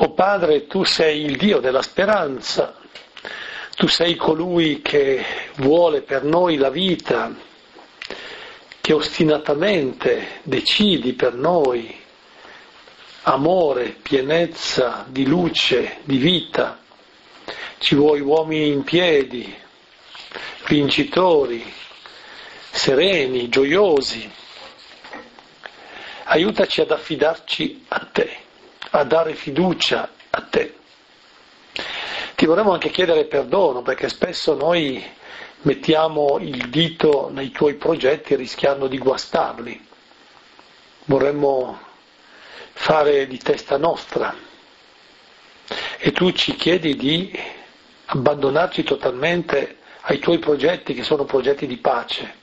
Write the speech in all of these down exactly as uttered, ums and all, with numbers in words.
O Padre, tu sei il Dio della speranza, tu sei colui che vuole per noi la vita, che ostinatamente decidi per noi amore, pienezza di luce, di vita. Ci vuoi uomini in piedi, vincitori, sereni, gioiosi. Aiutaci ad affidarci a te, a dare fiducia a te. Ti vorremmo anche chiedere perdono, perché spesso noi mettiamo il dito nei tuoi progetti rischiando di guastarli. Vorremmo fare di testa nostra e tu ci chiedi di abbandonarci totalmente ai tuoi progetti, che sono progetti di pace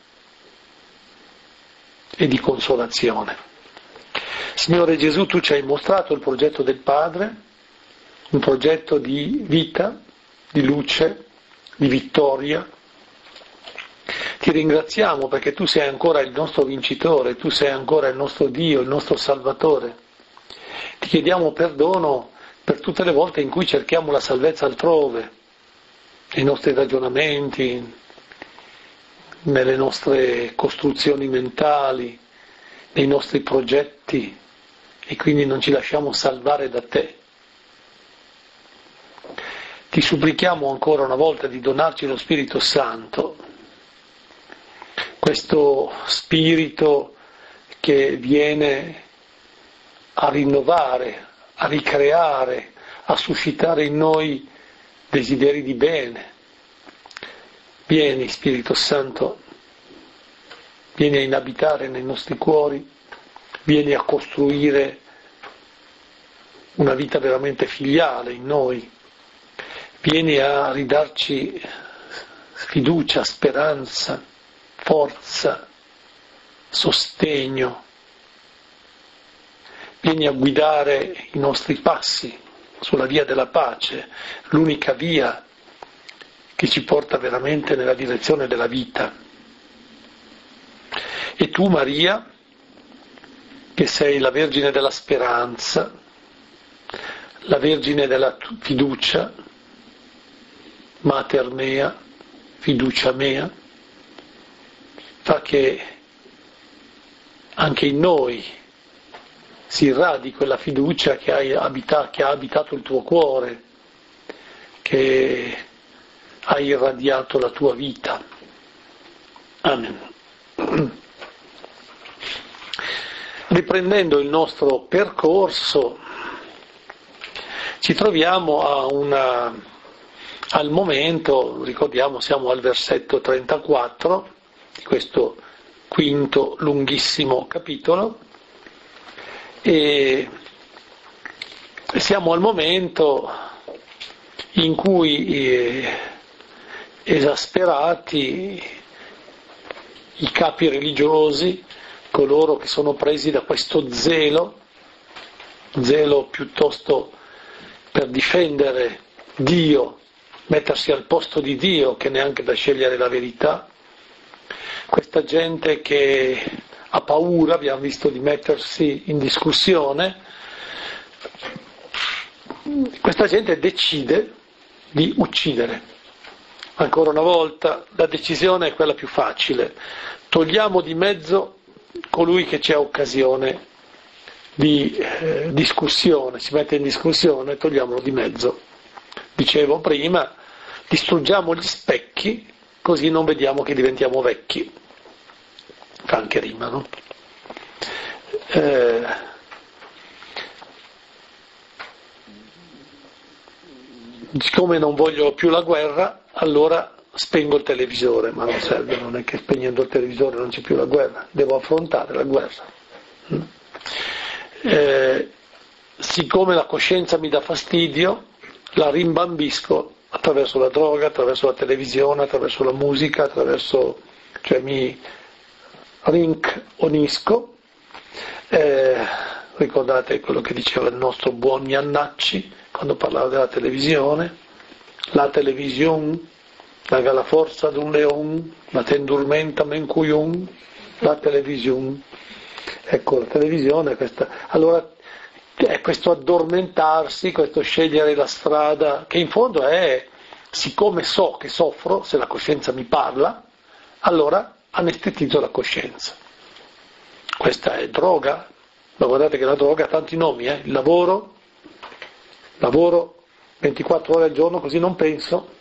e di consolazione. Signore Gesù, tu ci hai mostrato il progetto del Padre, un progetto di vita, di luce, di vittoria. Ti ringraziamo perché tu sei ancora il nostro vincitore, tu sei ancora il nostro Dio, il nostro Salvatore. Ti chiediamo perdono per tutte le volte in cui cerchiamo la salvezza altrove, nei nostri ragionamenti, nelle nostre costruzioni mentali, nei nostri progetti, e quindi non ci lasciamo salvare da te. Ti supplichiamo ancora una volta di donarci lo Spirito Santo, questo Spirito che viene a rinnovare, a ricreare, a suscitare in noi desideri di bene. Vieni, Spirito Santo, vieni a inabitare nei nostri cuori, vieni a costruire una vita veramente filiale in noi, vieni a ridarci fiducia, speranza, forza, sostegno, vieni a guidare i nostri passi sulla via della pace, l'unica via che ci porta veramente nella direzione della vita. E tu, Maria, che sei la Vergine della speranza, la Vergine della fiducia, Mater mea, fiducia mea, fa che anche in noi si irradi quella fiducia che, hai abita- che ha abitato il tuo cuore, che ha irradiato la tua vita. Amen. Riprendendo il nostro percorso, ci troviamo a una, al momento, ricordiamo, siamo al versetto trentaquattro di questo quinto lunghissimo capitolo, e siamo al momento in cui eh, esasperati i capi religiosi, coloro che sono presi da questo zelo, zelo piuttosto per difendere Dio, mettersi al posto di Dio che neanche da scegliere la verità, questa gente che ha paura, abbiamo visto, di mettersi in discussione, questa gente decide di uccidere. Ancora una volta la decisione è quella più facile: togliamo di mezzo colui che c'è occasione di eh, discussione, si mette in discussione, togliamolo di mezzo. Dicevo prima, distruggiamo gli specchi così non vediamo che diventiamo vecchi. Fa anche rima, no? Eh, siccome non voglio più la guerra, allora spengo il televisore, ma non serve, non è che spegnendo il televisore non c'è più la guerra, devo affrontare la guerra. Eh, siccome la coscienza mi dà fastidio, la rimbambisco attraverso la droga, attraverso la televisione, attraverso la musica, attraverso, cioè mi rinconisco. Eh, ricordate quello che diceva il nostro buon Iannacci quando parlava della televisione: la televisione dà la forza di un leone, ma te indurmenta mencuiun, la televisione. Ecco, la televisione è questa. Allora è questo addormentarsi, questo scegliere la strada, che in fondo è, siccome so che soffro, se la coscienza mi parla, allora anestetizzo la coscienza. Questa è droga, ma guardate che la droga ha tanti nomi, eh? Il lavoro, lavoro ventiquattro ore al giorno così non penso,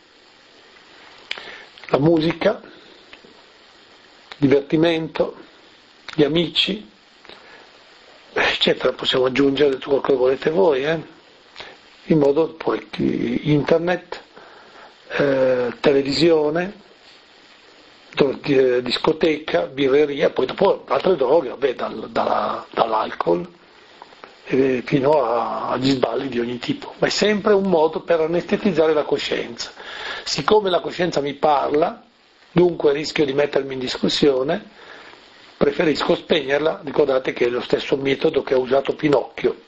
la musica, divertimento, gli amici, eccetera, possiamo aggiungere tutto quello che volete voi, eh? In modo poi internet, eh, televisione, discoteca, birreria, poi dopo altre droghe, vabbè, dal, dalla, dall'alcol eh, fino a, agli sballi di ogni tipo, ma è sempre un modo per anestetizzare la coscienza. Siccome la coscienza mi parla, dunque rischio di mettermi in discussione, preferisco spegnerla. Ricordate che è lo stesso metodo che ha usato Pinocchio.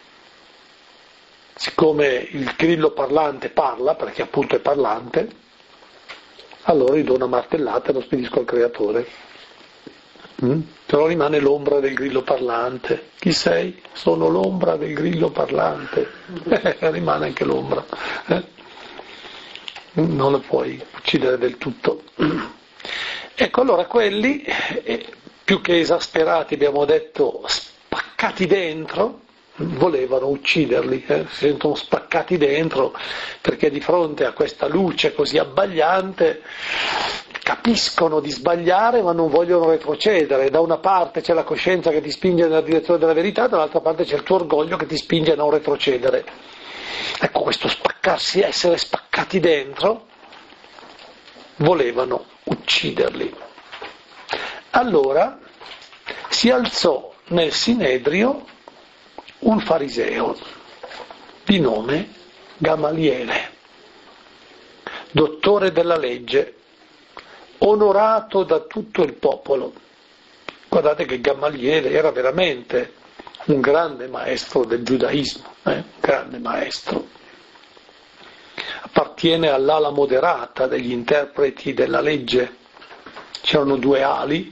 Siccome il grillo parlante parla, perché appunto è parlante, allora gli do una martellata e lo spedisco al creatore. Mm? Però rimane l'ombra del grillo parlante. Chi sei? Sono l'ombra del grillo parlante. Rimane anche l'ombra. Eh? Non lo puoi uccidere del tutto. Ecco, allora quelli, eh, più che esasperati, abbiamo detto spaccati dentro, volevano ucciderli, eh? Si sentono spaccati dentro perché di fronte a questa luce così abbagliante capiscono di sbagliare ma non vogliono retrocedere. Da una parte c'è la coscienza che ti spinge nella direzione della verità, dall'altra parte c'è il tuo orgoglio che ti spinge a non retrocedere. Ecco, questo spaccarsi, essere spaccati dentro, volevano ucciderli. Allora si alzò nel Sinedrio un fariseo di nome Gamaliele, dottore della legge, onorato da tutto il popolo. Guardate che Gamaliele era veramente un grande maestro del giudaismo, eh? un grande maestro. Appartiene all'ala moderata degli interpreti della legge. C'erano due ali,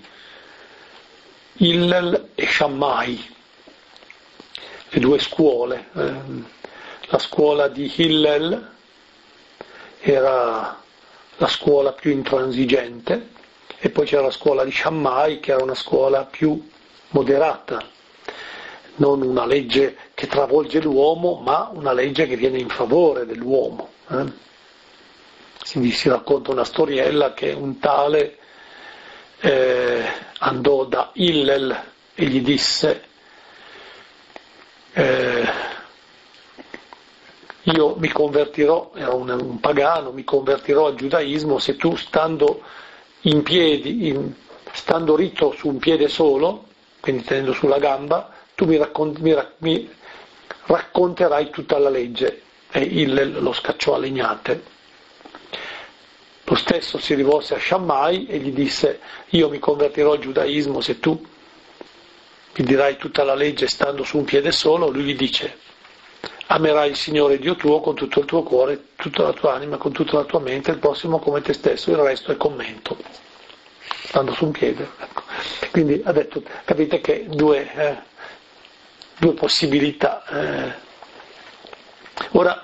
Hillel e Shammai, le due scuole. Eh, la scuola di Hillel era la scuola più intransigente e poi c'era la scuola di Shammai che era una scuola più moderata, non una legge che travolge l'uomo, ma una legge che viene in favore dell'uomo. Eh? Si, si racconta una storiella che un tale eh, andò da Hillel e gli disse eh, io mi convertirò, era un, un pagano, mi convertirò al giudaismo se tu stando in piedi, in, stando ritto su un piede solo, quindi tenendo sulla gamba, tu mi, raccont- mi, ra- mi racconterai tutta la legge. E Hillel lo scacciò a legnate. Lo stesso si rivolse a Shammai e gli disse: io mi convertirò al giudaismo se tu mi dirai tutta la legge stando su un piede solo. Lui gli dice: amerai il Signore Dio tuo con tutto il tuo cuore, tutta la tua anima, con tutta la tua mente, il prossimo come te stesso, il resto è commento. Stando su un piede. Ecco. Quindi ha detto, capite che due, eh, due possibilità. Eh. Ora,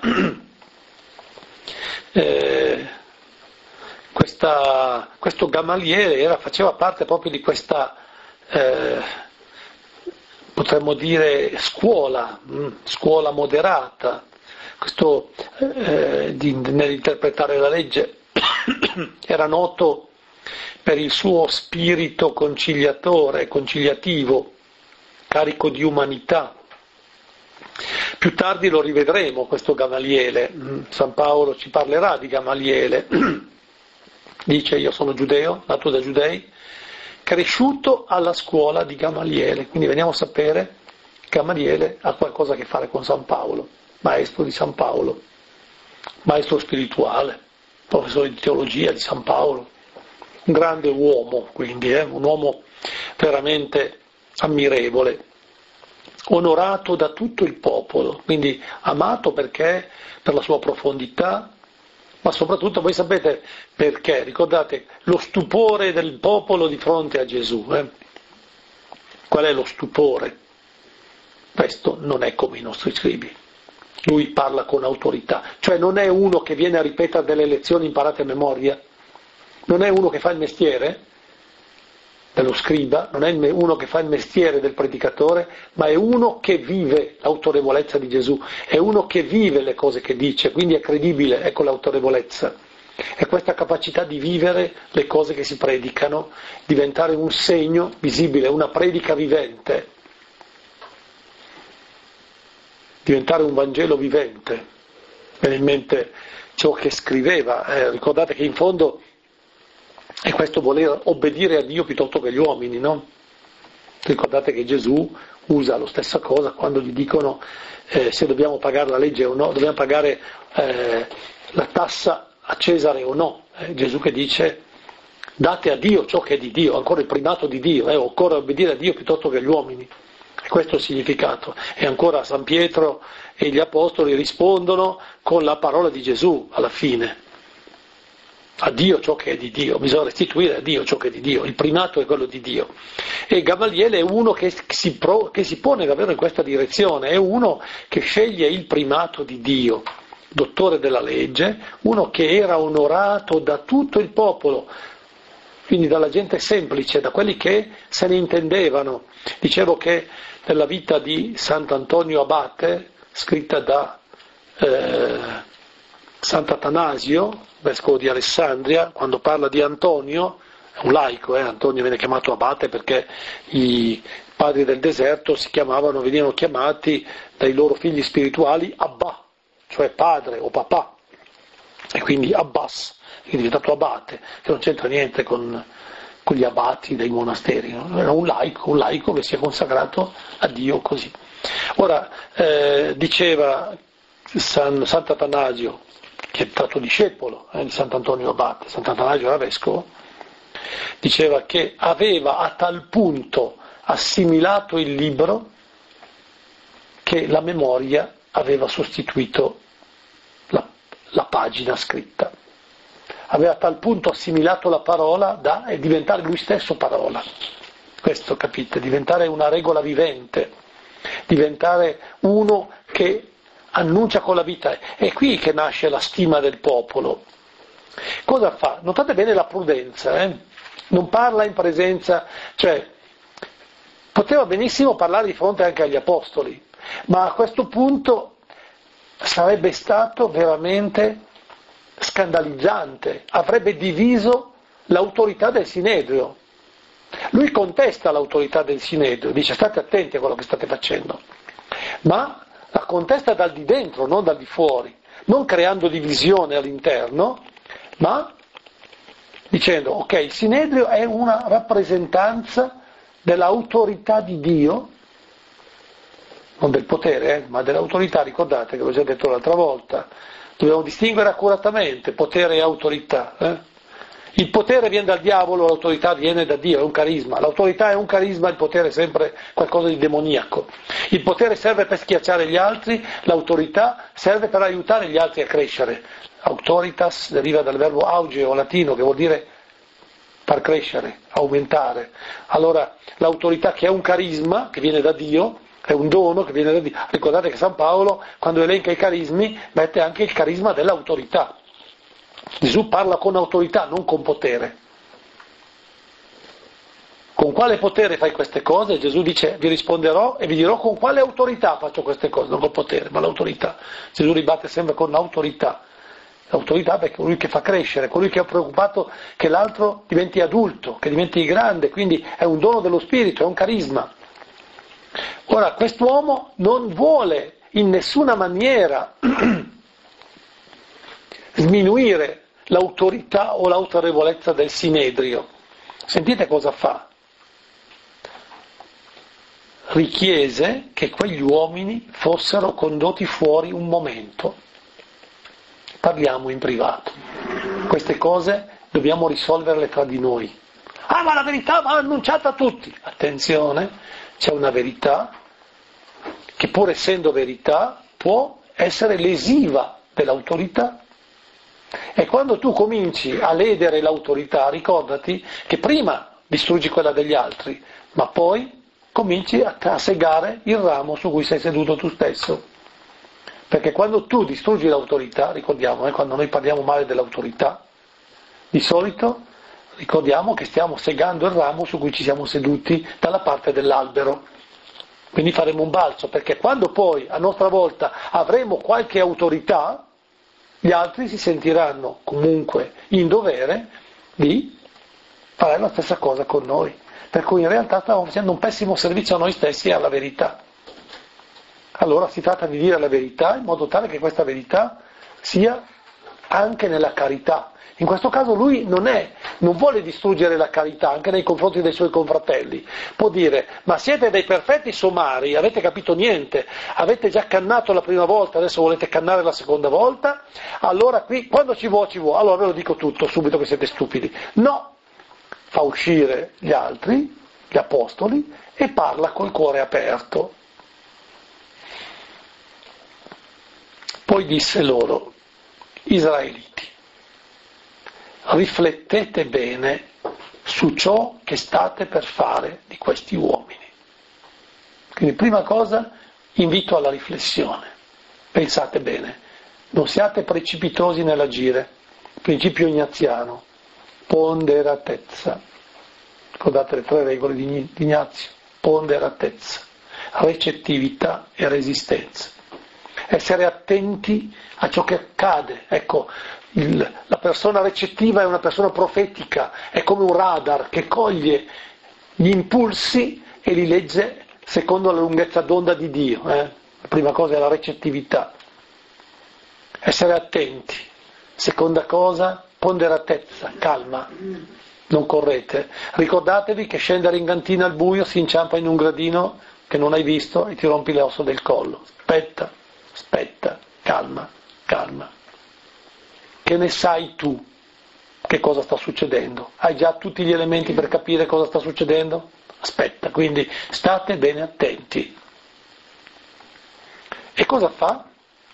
eh, questa, questo Gamaliele era, faceva parte proprio di questa, eh, potremmo dire, scuola, mh, scuola moderata, questo eh, di, nell'interpretare la legge era noto per il suo spirito conciliatore, conciliativo, carico di umanità. Più tardi lo rivedremo questo Gamaliele, San Paolo ci parlerà di Gamaliele, dice: io sono giudeo, nato da giudei, cresciuto alla scuola di Gamaliele. Quindi veniamo a sapere che Gamaliele ha qualcosa a che fare con San Paolo, maestro di San Paolo, maestro spirituale, professore di teologia di San Paolo, un grande uomo, quindi eh, un uomo veramente ammirevole, onorato da tutto il popolo, quindi amato perché per la sua profondità, ma soprattutto voi sapete perché, ricordate lo stupore del popolo di fronte a Gesù. Eh? Qual è lo stupore? Questo non è come i nostri scribi. Lui parla con autorità, cioè non è uno che viene a ripetere delle lezioni imparate a memoria, non è uno che fa il mestiere dello scriba, non è uno che fa il mestiere del predicatore, ma è uno che vive l'autorevolezza di Gesù, è uno che vive le cose che dice, quindi è credibile, ecco l'autorevolezza. È questa capacità di vivere le cose che si predicano, diventare un segno visibile, una predica vivente, diventare un Vangelo vivente. Viene in mente ciò che scriveva, eh, ricordate che in fondo è questo voler obbedire a Dio piuttosto che agli uomini, no? Ricordate che Gesù usa la stessa cosa quando gli dicono eh, se dobbiamo pagare la legge o no, dobbiamo pagare eh, la tassa a Cesare o no. Eh, Gesù che dice date a Dio ciò che è di Dio, ancora il primato di Dio, eh, occorre obbedire a Dio piuttosto che agli uomini. E questo è il significato. E ancora San Pietro e gli Apostoli rispondono con la parola di Gesù alla fine. A Dio ciò che è di Dio, bisogna restituire a Dio ciò che è di Dio, il primato è quello di Dio. E Gamaliele è uno che si, pro, che si pone davvero in questa direzione, è uno che sceglie il primato di Dio, dottore della legge, uno che era onorato da tutto il popolo, quindi dalla gente semplice, da quelli che se ne intendevano. Dicevo che nella vita di Sant'Antonio Abate, scritta da eh, Sant'Atanasio, vescovo di Alessandria, quando parla di Antonio, è un laico, eh? Antonio viene chiamato Abate perché i padri del deserto si chiamavano, venivano chiamati dai loro figli spirituali Abba, cioè padre o papà, e quindi Abbas, è diventato abate, che non c'entra niente con, con gli abati dei monasteri, no? Era un laico, un laico che si è consacrato a Dio così. Ora, eh, diceva San, Sant'Atanasio, che è stato discepolo eh, di Sant'Antonio Abate, Sant'Atanasio era vescovo, diceva che aveva a tal punto assimilato il libro che la memoria aveva sostituito la, la pagina scritta. Aveva a tal punto assimilato la parola da e diventare lui stesso parola. Questo, capite? Diventare una regola vivente, diventare uno che annuncia con la vita. È qui che nasce la stima del popolo. Cosa fa? Notate bene la prudenza, eh? Non parla in presenza, cioè poteva benissimo parlare di fronte anche agli apostoli, ma a questo punto sarebbe stato veramente scandalizzante, avrebbe diviso l'autorità del Sinedrio. Lui contesta l'autorità del Sinedrio, dice state attenti a quello che state facendo, ma la contesta dal di dentro, non dal di fuori, non creando divisione all'interno, ma dicendo ok, il Sinedrio è una rappresentanza dell'autorità di Dio, non del potere, eh, ma dell'autorità. Ricordate che l'ho già detto l'altra volta, dobbiamo distinguere accuratamente potere e autorità. Eh? Il potere viene dal diavolo, l'autorità viene da Dio, è un carisma. L'autorità è un carisma, il potere è sempre qualcosa di demoniaco. Il potere serve per schiacciare gli altri, l'autorità serve per aiutare gli altri a crescere. Autoritas deriva dal verbo augeo latino, che vuol dire far crescere, aumentare. Allora l'autorità, che è un carisma, che viene da Dio, è un dono che viene da Dio. Ricordate che San Paolo, quando elenca i carismi, mette anche il carisma dell'autorità. Gesù parla con autorità, non con potere. Con quale potere fai queste cose? Gesù dice, vi risponderò e vi dirò con quale autorità faccio queste cose, non con potere, ma l'autorità. Gesù ribatte sempre con l'autorità. L'autorità è colui che fa crescere, colui che è preoccupato che l'altro diventi adulto, che diventi grande, quindi è un dono dello Spirito, è un carisma. Ora, quest'uomo non vuole in nessuna maniera sminuire l'autorità o l'autorevolezza del Sinedrio. Sentite cosa fa. Richiese che quegli uomini fossero condotti fuori un momento. Parliamo in privato. Queste cose dobbiamo risolverle tra di noi. Ah, ma la verità va annunciata a tutti. Attenzione, c'è una verità che pur essendo verità può essere lesiva dell'autorità. E quando tu cominci a ledere l'autorità, ricordati che prima distruggi quella degli altri, ma poi cominci a, a segare il ramo su cui sei seduto tu stesso. Perché quando tu distruggi l'autorità, ricordiamo, eh, quando noi parliamo male dell'autorità, di solito ricordiamo che stiamo segando il ramo su cui ci siamo seduti dalla parte dell'albero. Quindi faremo un balzo, perché quando poi a nostra volta avremo qualche autorità, gli altri si sentiranno comunque in dovere di fare la stessa cosa con noi. Per cui in realtà stiamo facendo un pessimo servizio a noi stessi e alla verità. Allora si tratta di dire la verità in modo tale che questa verità sia anche nella carità. In questo caso lui non è, non vuole distruggere la carità anche nei confronti dei suoi confratelli. Può dire, ma siete dei perfetti somari, avete capito niente, avete già cannato la prima volta, adesso volete cannare la seconda volta, allora qui, quando ci vuole, ci vuole, allora ve lo dico tutto, subito che siete stupidi. No, fa uscire gli altri, gli apostoli, e parla col cuore aperto. Poi disse loro, Israeliti, riflettete bene su ciò che state per fare di questi uomini. Quindi prima cosa, invito alla riflessione. Pensate bene, non siate precipitosi nell'agire. Principio ignaziano, ponderatezza. Ricordate le tre regole di Ignazio? Ponderatezza, recettività e resistenza. Essere attenti a ciò che accade. Ecco, il, la persona recettiva è una persona profetica, è come un radar che coglie gli impulsi e li legge secondo la lunghezza d'onda di Dio. Eh? La prima cosa è la recettività. Essere attenti. Seconda cosa, ponderatezza, calma. Non correte. Ricordatevi che scendere in cantina al buio si inciampa in un gradino che non hai visto e ti rompi le ossa del collo. Aspetta, aspetta, calma, calma. Che ne sai tu che cosa sta succedendo? Hai già tutti gli elementi per capire cosa sta succedendo? Aspetta, quindi state bene attenti. E cosa fa?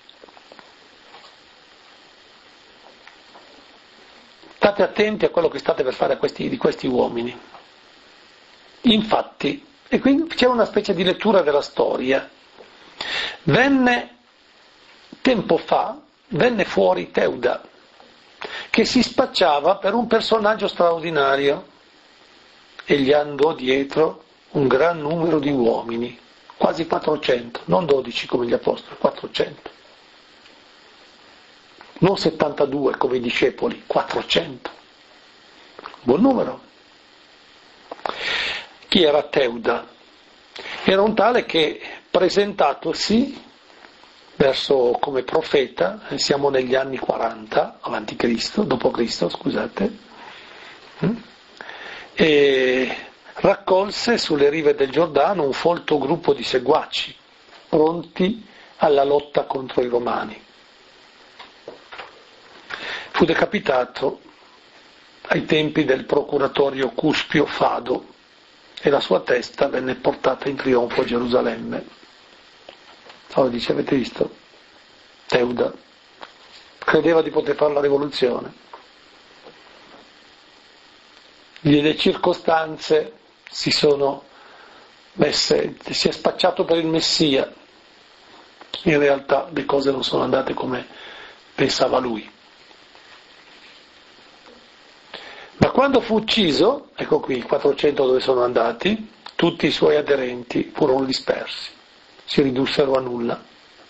State attenti a quello che state per fare a questi, di questi uomini. Infatti, e qui c'è una specie di lettura della storia. Venne, tempo fa, venne fuori Teuda, che si spacciava per un personaggio straordinario, e gli andò dietro un gran numero di uomini, quasi quattrocento, non dodici come gli apostoli, quattrocento. Non settantadue come i discepoli, quattrocento. Buon numero. Chi era Teuda? Era un tale che, presentatosi verso come profeta, siamo negli anni quaranta avanti Cristo, dopo Cristo, scusate, e raccolse sulle rive del Giordano un folto gruppo di seguaci, pronti alla lotta contro i Romani. Fu decapitato ai tempi del procuratorio Cuspio Fado e la sua testa venne portata in trionfo a Gerusalemme. Allora dice, avete visto? Teuda credeva di poter fare la rivoluzione. Le circostanze si sono messe, si è spacciato per il Messia. In realtà le cose non sono andate come pensava lui. Ma quando fu ucciso, ecco qui i quattrocento dove sono andati, tutti i suoi aderenti furono dispersi, si ridussero a nulla.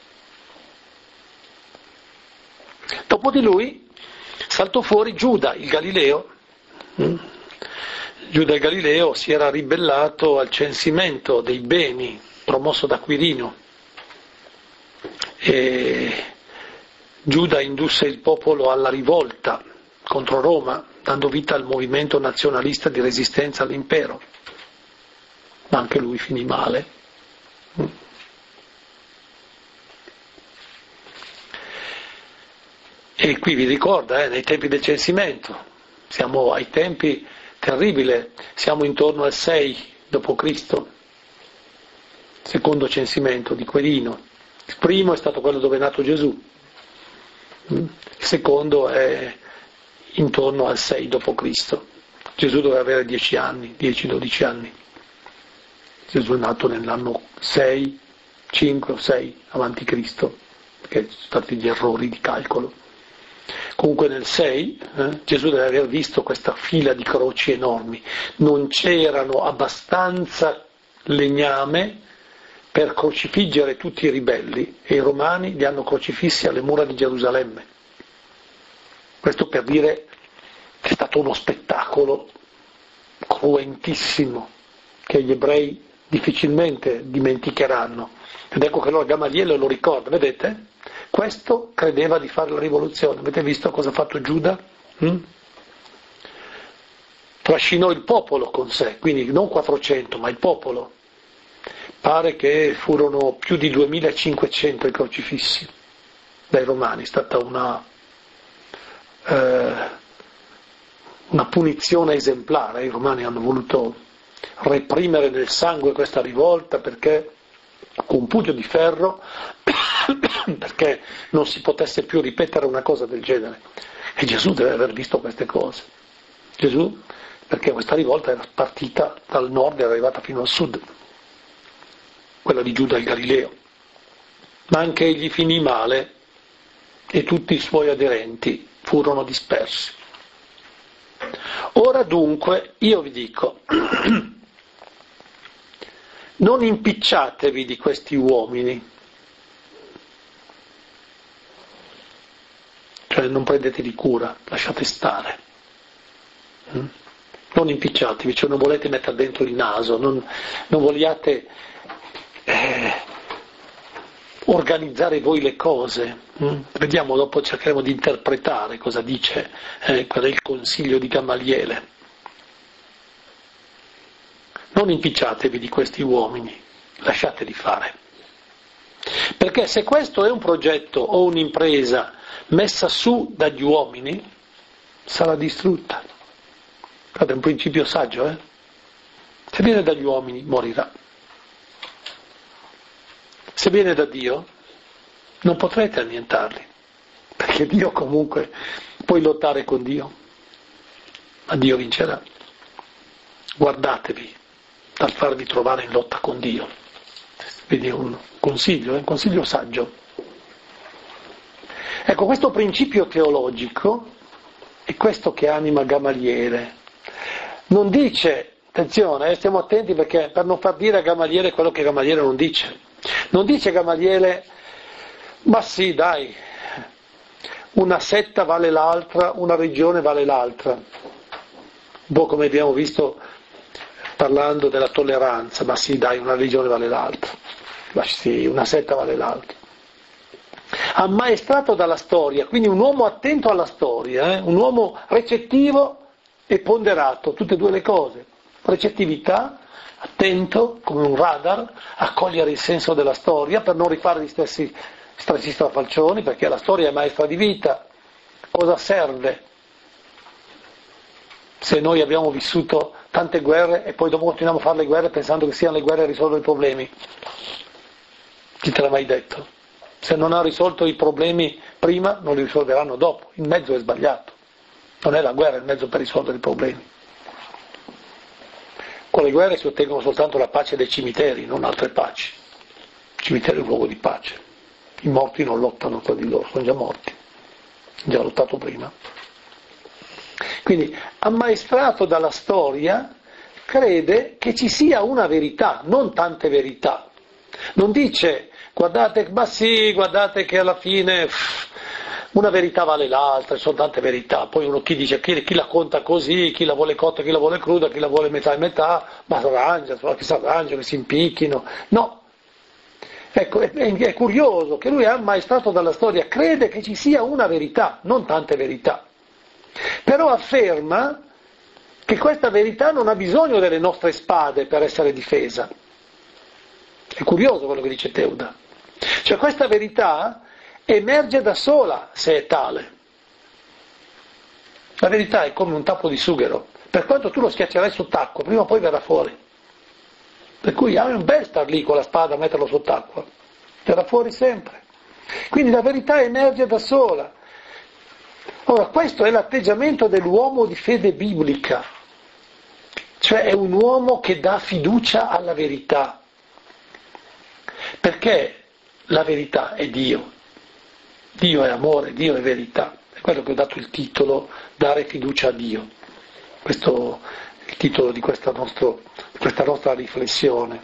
Dopo di lui saltò fuori Giuda, il Galileo. Giuda il Galileo si era ribellato al censimento dei beni promosso da Quirino e Giuda indusse il popolo alla rivolta contro Roma, dando vita al movimento nazionalista di resistenza all'impero, ma anche lui finì male. E qui vi ricorda, eh, nei tempi del censimento, siamo ai tempi terribili, siamo intorno al sei dopo Cristo, secondo censimento di Quirino. Il primo è stato quello dove è nato Gesù, il secondo è intorno al sei dopo Cristo. Gesù doveva avere dieci anni, dieci dodici anni. Gesù è nato nell'anno sei, cinque o sei avanti Cristo, perché ci sono stati gli errori di calcolo. Comunque nel sei eh, Gesù deve aver visto questa fila di croci enormi, non c'erano abbastanza legname per crocifiggere tutti i ribelli e i romani li hanno crocifissi alle mura di Gerusalemme. Questo per dire che è stato uno spettacolo cruentissimo che gli ebrei difficilmente dimenticheranno. Ed ecco che allora Gamaliele lo ricorda, vedete? Questo credeva di fare la rivoluzione. Avete visto cosa ha fatto Giuda? Mm? Trascinò il popolo con sé, quindi non quattrocento, ma il popolo. Pare che furono più di duemilacinquecento i crocifissi dai romani, è stata una, eh, una punizione esemplare. I romani hanno voluto reprimere nel sangue questa rivolta perché con un pugno di ferro perché non si potesse più ripetere una cosa del genere. E Gesù deve aver visto queste cose. Gesù, perché questa rivolta era partita dal nord e era arrivata fino al sud, quella di Giuda il Galileo. Ma anche egli finì male e tutti i suoi aderenti furono dispersi. Ora dunque io vi dico, non impicciatevi di questi uomini, cioè non prendetevi cura, lasciate stare. Non impicciatevi, cioè non volete mettere dentro il naso, non, non vogliate eh, organizzare voi le cose. Vediamo, dopo cercheremo di interpretare cosa dice eh, qual è il consiglio di Gamaliele. Non impicciatevi di questi uomini, lasciateli fare. Perché se questo è un progetto o un'impresa messa su dagli uomini, sarà distrutta. Guarda, è un principio saggio, eh? Se viene dagli uomini, morirà. Se viene da Dio, non potrete annientarli, perché Dio comunque, puoi lottare con Dio, ma Dio vincerà. Guardatevi dal farvi trovare in lotta con Dio. Vedi, è un consiglio, è un consiglio saggio. Ecco, questo principio teologico è questo che anima Gamaliele. Non dice, attenzione, eh, stiamo attenti perché per non far dire a Gamaliele quello che Gamaliele non dice. Non dice Gamaliele, ma sì, dai, una setta vale l'altra, una regione vale l'altra. Un po' come abbiamo visto parlando della tolleranza, ma sì, dai, una religione vale l'altra, ma sì, una setta vale l'altra. Ammaestrato dalla storia, quindi un uomo attento alla storia, eh? Un uomo recettivo e ponderato, tutte e due le cose. Recettività, attento, come un radar, a cogliere il senso della storia per non rifare gli stessi, stessi strafalcioni, perché la storia è maestra di vita. Cosa serve se noi abbiamo vissuto tante guerre e poi dopo continuiamo a fare le guerre pensando che siano le guerre a risolvere i problemi? Chi te l'ha mai detto? Se non ha risolto i problemi prima, non li risolveranno dopo. Il mezzo è sbagliato. Non è la guerra il mezzo per risolvere i problemi. Con le guerre si ottengono soltanto la pace dei cimiteri, non altre paci. Il cimitero è un luogo di pace. I morti non lottano tra di loro, sono già morti. Hanno già lottato prima. Quindi, ammaestrato dalla storia, crede che ci sia una verità, non tante verità. Non dice, guardate, ma sì, guardate che alla fine pff, una verità vale l'altra, ci sono tante verità. Poi uno chi dice, chi, chi la conta così, chi la vuole cotta, chi la vuole cruda, chi la vuole metà e metà, ma si arrangia, che si arrangia, che si impicchino. No. Ecco, è, è curioso che lui è ammaestrato dalla storia, crede che ci sia una verità, non tante verità. Però afferma che questa verità non ha bisogno delle nostre spade per essere difesa. È curioso quello che dice Teuda. Cioè questa verità emerge da sola se è tale. La verità è come un tappo di sughero. Per quanto tu lo schiaccerai sott'acqua, prima o poi verrà fuori. Per cui è un bel star lì con la spada a metterlo sott'acqua. Verrà fuori sempre. Quindi la verità emerge da sola. Ora, questo è l'atteggiamento dell'uomo di fede biblica. Cioè è un uomo che dà fiducia alla verità, perché la verità è Dio. Dio è amore, Dio è verità. È quello che ho dato il titolo, dare fiducia a Dio. Questo è il titolo di questa, nostro, questa nostra riflessione.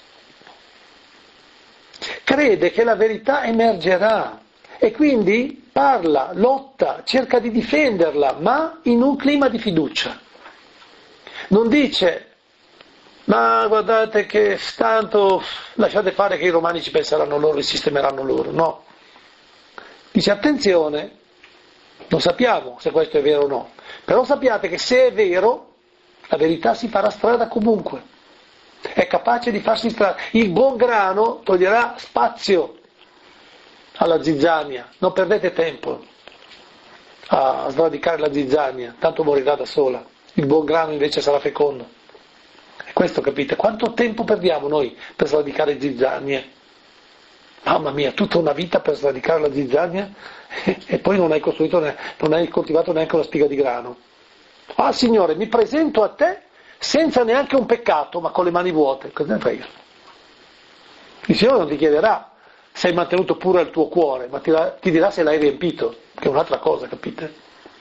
Crede che la verità emergerà e quindi parla, lotta, cerca di difenderla, ma in un clima di fiducia. Non dice, ma guardate che tanto lasciate fare che i romani ci penseranno loro e sistemeranno loro, no. Dice attenzione, non sappiamo se questo è vero o no, però sappiate che se è vero, la verità si farà strada comunque, è capace di farsi strada. Il buon grano toglierà spazio alla zizzania, non perdete tempo a sradicare la zizzania, tanto morirà da sola, il buon grano invece sarà fecondo. E questo capite? Quanto tempo perdiamo noi per sradicare zizzanie? Mamma mia, tutta una vita per sradicare la zizzania e poi non hai costruito, non hai coltivato neanche una spiga di grano. Ah Signore, mi presento a te senza neanche un peccato, ma con le mani vuote. Cosa ne frega? Il Signore non ti chiederà se hai mantenuto pure il tuo cuore, ma ti, ti dirà se l'hai riempito, che è un'altra cosa, capite?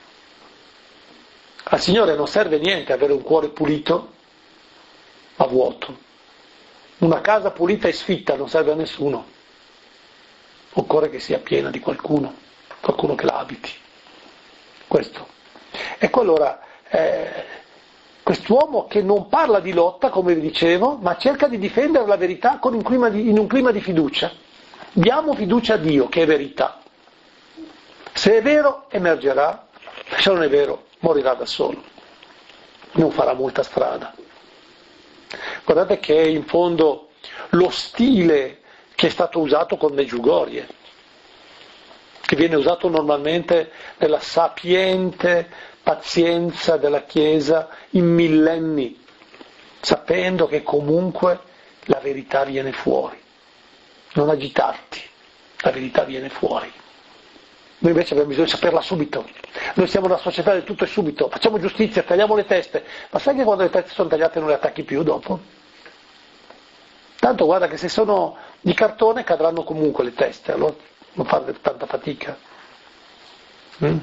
Al Signore non serve niente avere un cuore pulito, ma vuoto. Una casa pulita e sfitta non serve a nessuno. Occorre che sia piena di qualcuno, qualcuno che la abiti. Questo. Ecco allora, eh, quest'uomo che non parla di lotta, come vi dicevo, ma cerca di difendere la verità con un clima di, in un clima di fiducia. Diamo fiducia a Dio, che è verità. Se è vero, emergerà, se non è vero, morirà da solo. Non farà molta strada. Guardate che è in fondo lo stile che è stato usato con Medjugorje, che viene usato normalmente nella sapiente pazienza della Chiesa in millenni, sapendo che comunque la verità viene fuori. Non agitarti, la verità viene fuori. Noi invece abbiamo bisogno di saperla subito. Noi siamo una società del tutto e subito, facciamo giustizia, tagliamo le teste, ma sai che quando le teste sono tagliate non le attacchi più dopo? Tanto guarda che se sono di cartone cadranno comunque le teste, allora non fare tanta fatica. Mm?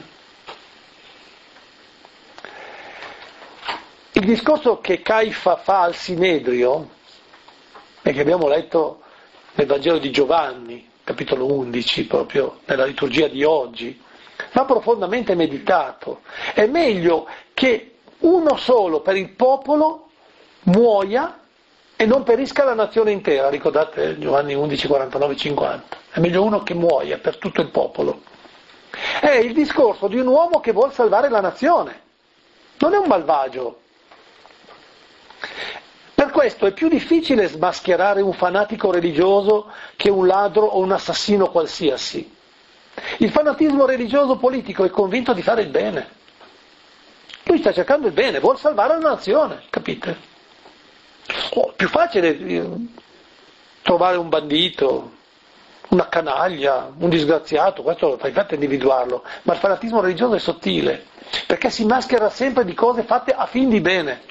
Il discorso che Caifa fa al Sinedrio, e che abbiamo letto nel Vangelo di Giovanni, capitolo undici, proprio nella liturgia di oggi, va profondamente meditato. È meglio che uno solo per il popolo muoia e non perisca la nazione intera, ricordate Giovanni undici, quarantanove, cinquanta. È meglio uno che muoia per tutto il popolo. È il discorso di un uomo che vuol salvare la nazione, non è un malvagio. Per questo è più difficile smascherare un fanatico religioso che un ladro o un assassino qualsiasi. Il fanatismo religioso politico è convinto di fare il bene. Lui sta cercando il bene, vuol salvare la nazione, capite? Oh, più facile trovare un bandito, una canaglia, un disgraziato, questo fai fatta individuarlo, ma il fanatismo religioso è sottile, perché si maschera sempre di cose fatte a fin di bene.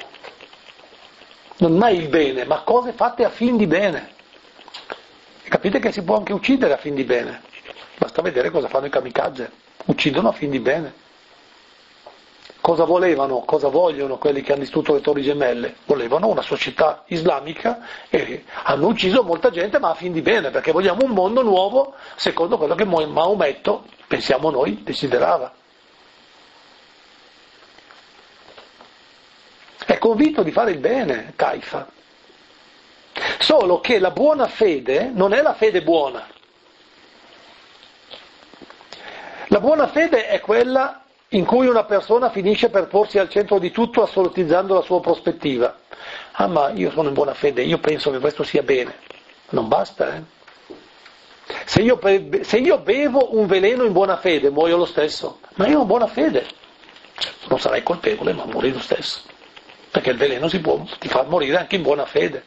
Non mai il bene, ma cose fatte a fin di bene. E capite che si può anche uccidere a fin di bene. Basta vedere cosa fanno i kamikaze. Uccidono a fin di bene. Cosa volevano, cosa vogliono quelli che hanno distrutto le torri gemelle? Volevano una società islamica e hanno ucciso molta gente, ma a fin di bene, perché vogliamo un mondo nuovo secondo quello che Maometto, pensiamo noi, desiderava. È convinto di fare il bene, Caifa. Solo che la buona fede non è la fede buona. La buona fede è quella in cui una persona finisce per porsi al centro di tutto assolutizzando la sua prospettiva. Ah, ma io sono in buona fede, io penso che questo sia bene. Non basta, eh? Se io, se io bevo un veleno in buona fede, muoio lo stesso. Ma io ho buona fede. Non sarai colpevole, ma muori lo stesso. Perché il veleno si può, ti fa morire anche in buona fede.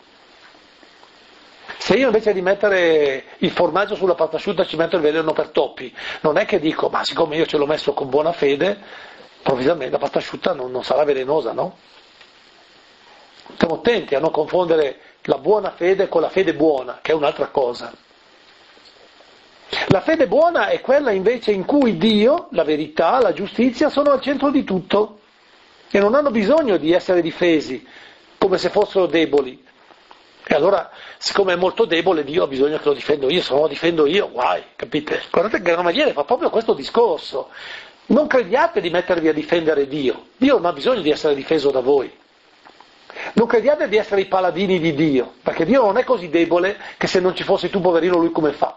Se io invece di mettere il formaggio sulla pasta asciutta ci metto il veleno per toppi, non è che dico, ma siccome io ce l'ho messo con buona fede, improvvisamente la pasta asciutta non, non sarà velenosa, no? Stiamo attenti a non confondere la buona fede con la fede buona, che è un'altra cosa. La fede buona è quella invece in cui Dio, la verità, la giustizia sono al centro di tutto e non hanno bisogno di essere difesi come se fossero deboli. E allora, siccome è molto debole, Dio ha bisogno che lo difendo io, se non lo difendo io, guai, capite? Guardate che Gamaliele fa proprio questo discorso. Non crediate di mettervi a difendere Dio. Dio non ha bisogno di essere difeso da voi. Non crediate di essere i paladini di Dio, perché Dio non è così debole che se non ci fossi tu, poverino, lui come fa?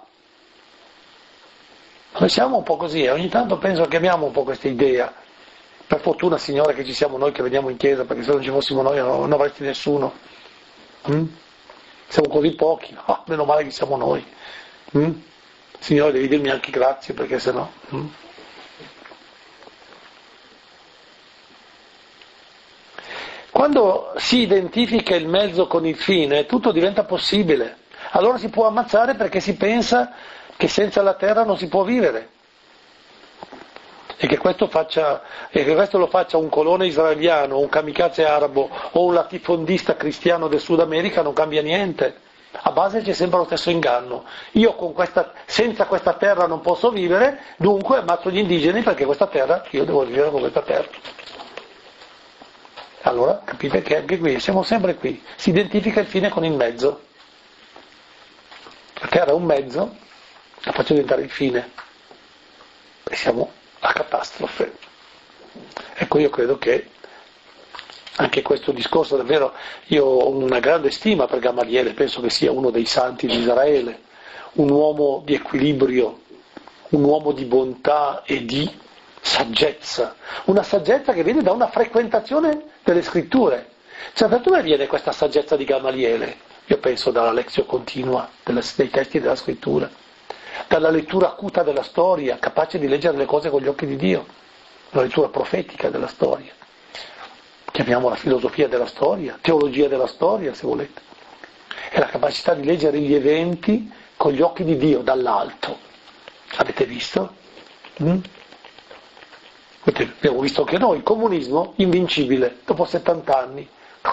Noi siamo un po' così e ogni tanto penso che abbiamo un po' questa idea. Per fortuna, Signore, che ci siamo noi che veniamo in chiesa, perché se non ci fossimo noi non, non avresti nessuno. Mm? Siamo così pochi, no? Meno male che siamo noi. Mm? Signore, devi dirmi anche grazie, perché sennò... Mm? Quando si identifica il mezzo con il fine, tutto diventa possibile. Allora si può ammazzare perché si pensa che senza la terra non si può vivere. E che questo, faccia, e che questo lo faccia un colone israeliano, un kamikaze arabo o un latifondista cristiano del Sud America non cambia niente. A base c'è sempre lo stesso inganno. Io con questa, senza questa terra non posso vivere, dunque ammazzo gli indigeni perché questa terra, io devo vivere con questa terra. Allora capite che anche qui, siamo sempre qui, si identifica il fine con il mezzo. La terra è un mezzo, la faccio diventare il fine. E siamo a catastrofe. Ecco, io credo che anche questo discorso, davvero, io ho una grande stima per Gamaliele, penso che sia uno dei santi di Israele, un uomo di equilibrio, un uomo di bontà e di saggezza, una saggezza che viene da una frequentazione delle scritture. Cioè, da dove viene questa saggezza di Gamaliele? Io penso dalla lezione continua delle, dei testi della scrittura, dalla lettura acuta della storia, capace di leggere le cose con gli occhi di Dio, la lettura profetica della storia. Chiamiamola filosofia della storia, teologia della storia, se volete. È la capacità di leggere gli eventi con gli occhi di Dio, dall'alto. Avete visto? Mm? Abbiamo visto anche noi, il comunismo invincibile, dopo settanta anni,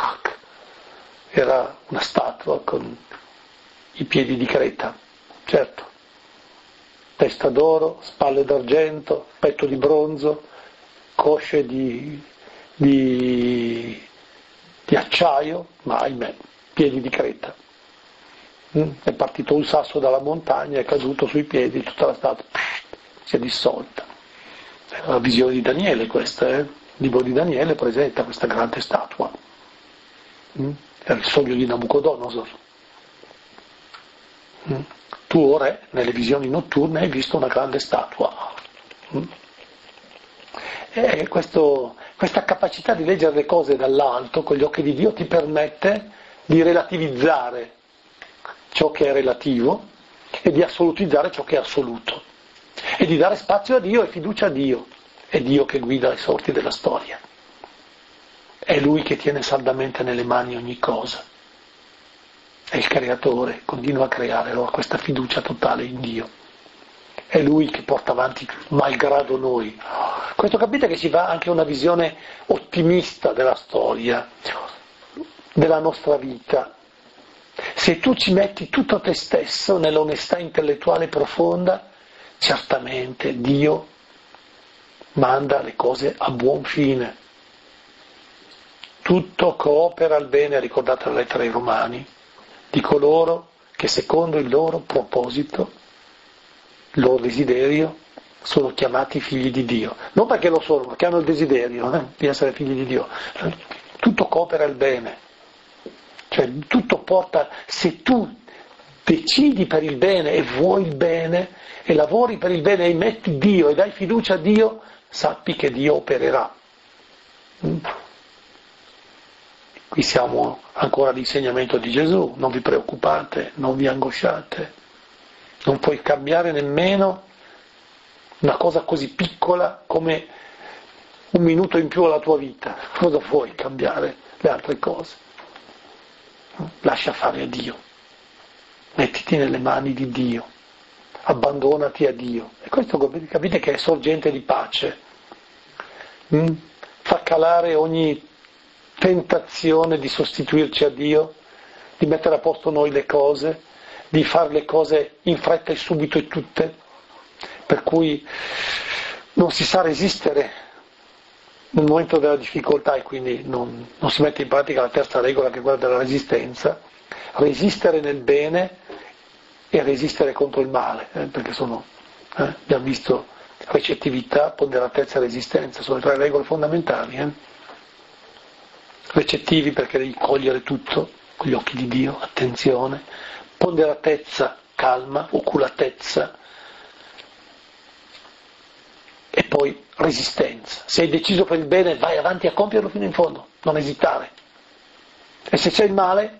era una statua con i piedi di creta, certo, testa d'oro, spalle d'argento, petto di bronzo, cosce di, di, di acciaio, ma ahimè, piedi di creta. Mm? È partito un sasso dalla montagna, è caduto sui piedi, tutta la statua si è dissolta. È la visione di Daniele questa, eh? Il libro di Daniele presenta questa grande statua. Mm? Era il sogno di Nabucodonosor. Mm? Tu, o re, nelle visioni notturne hai visto una grande statua. Mm? E questo, questa capacità di leggere le cose dall'alto, con gli occhi di Dio, ti permette di relativizzare ciò che è relativo e di assolutizzare ciò che è assoluto. E di dare spazio a Dio e fiducia a Dio. È Dio che guida le sorti della storia. È Lui che tiene saldamente nelle mani ogni cosa. È il Creatore, continua a creare allora questa fiducia totale in Dio. È Lui che porta avanti malgrado noi. Questo capite che ci va anche una visione ottimista della storia, della nostra vita. Se tu ci metti tutto te stesso nell'onestà intellettuale profonda, certamente Dio manda le cose a buon fine. Tutto coopera al bene, ricordate la lettera ai Romani, di coloro che secondo il loro proposito, il loro desiderio, sono chiamati figli di Dio. Non perché lo sono, ma che hanno il desiderio eh, di essere figli di Dio. Tutto coopera al bene. Cioè tutto porta, se tu decidi per il bene e vuoi il bene e lavori per il bene e metti Dio e dai fiducia a Dio, sappi che Dio opererà. Mm? Qui siamo ancora all'insegnamento di Gesù, non vi preoccupate, non vi angosciate, non puoi cambiare nemmeno una cosa così piccola come un minuto in più alla tua vita, cosa vuoi cambiare le altre cose? Lascia fare a Dio, mettiti nelle mani di Dio, abbandonati a Dio. E questo capite che è sorgente di pace, mm? Fa calare ogni tentazione di sostituirci a Dio, di mettere a posto noi le cose, di fare le cose in fretta e subito e tutte, per cui non si sa resistere nel momento della difficoltà e quindi non, non si mette in pratica la terza regola che è quella della resistenza, resistere nel bene e resistere contro il male, eh, perché sono, eh, abbiamo visto, recettività, ponderatezza e resistenza, sono le tre regole fondamentali. Eh. Recettivi perché devi cogliere tutto con gli occhi di Dio, attenzione, ponderatezza, calma, oculatezza, e poi resistenza. Se hai deciso per il bene, vai avanti a compierlo fino in fondo, non esitare. E se c'è il male,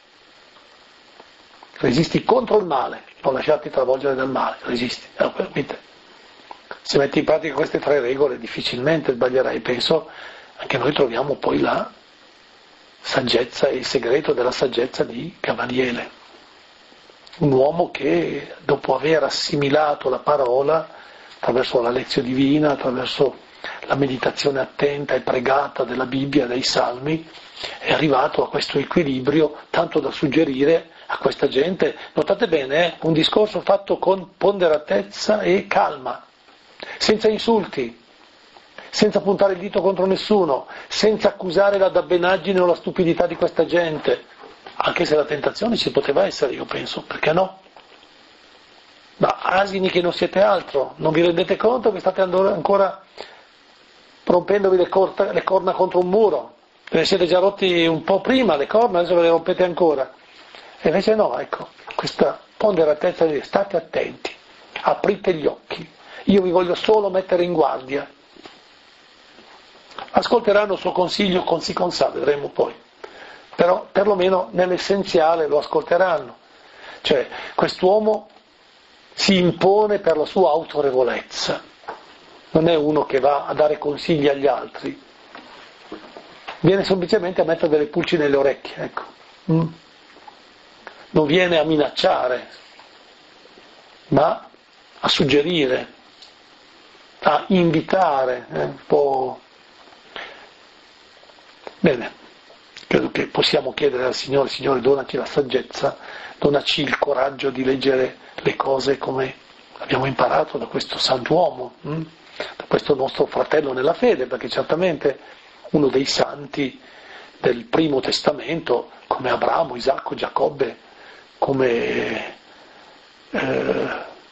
resisti contro il male, non lasciarti travolgere dal male, resisti. Allora, se metti in pratica queste tre regole difficilmente sbaglierai. Penso anche noi troviamo poi la saggezza e il segreto della saggezza di Gamaliele, un uomo che dopo aver assimilato la parola attraverso la lezione divina, attraverso la meditazione attenta e pregata della Bibbia, dei Salmi, è arrivato a questo equilibrio tanto da suggerire a questa gente, notate bene, eh, un discorso fatto con ponderatezza e calma, senza insulti, senza puntare il dito contro nessuno, senza accusare la dabbenaggine o la stupidità di questa gente, anche se la tentazione ci poteva essere, io penso, perché no? Ma asini che non siete altro, non vi rendete conto che state ancora rompendovi le, corta, le corna contro un muro? Ve ne siete già rotti un po' prima le corna, adesso ve le rompete ancora. E invece no, ecco, questa ponderatezza di dire state attenti, aprite gli occhi, io vi voglio solo mettere in guardia. Ascolteranno il suo consiglio con si con sa, vedremo poi, però perlomeno nell'essenziale lo ascolteranno. Cioè, quest'uomo si impone per la sua autorevolezza, non è uno che va a dare consigli agli altri, viene semplicemente a mettere delle pulci nelle orecchie, ecco. Mm. Non viene a minacciare, ma a suggerire, a invitare, eh, un po'. Bene, credo che possiamo chiedere al Signore: Signore, donaci la saggezza, donaci il coraggio di leggere le cose come abbiamo imparato da questo santuomo, hm? da questo nostro fratello nella fede, perché certamente uno dei santi del Primo Testamento, come Abramo, Isacco, Giacobbe, come eh,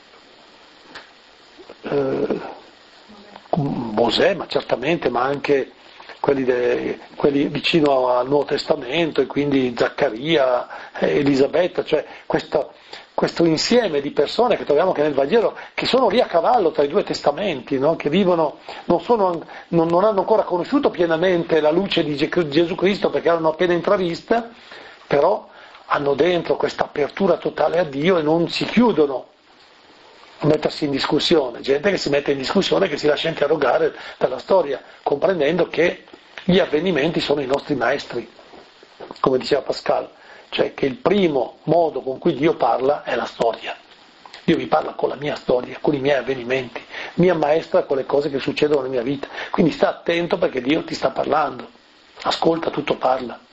eh, Mosè, ma certamente, ma anche quelli, de, quelli vicino al Nuovo Testamento, e quindi Zaccaria, Elisabetta, cioè questo, questo insieme di persone che troviamo anche nel Vangelo, che sono lì a cavallo tra i due testamenti, no? Che vivono, non, sono, non, non hanno ancora conosciuto pienamente la luce di Gesù Cristo perché l'hanno appena intravista, però hanno dentro questa apertura totale a Dio e non si chiudono a mettersi in discussione, gente che si mette in discussione, che si lascia interrogare dalla storia, comprendendo che gli avvenimenti sono i nostri maestri, come diceva Pascal, cioè che il primo modo con cui Dio parla è la storia. Dio mi parla con la mia storia, con i miei avvenimenti, mi ammaestra con le cose che succedono nella mia vita, quindi sta attento perché Dio ti sta parlando, ascolta, tutto parla.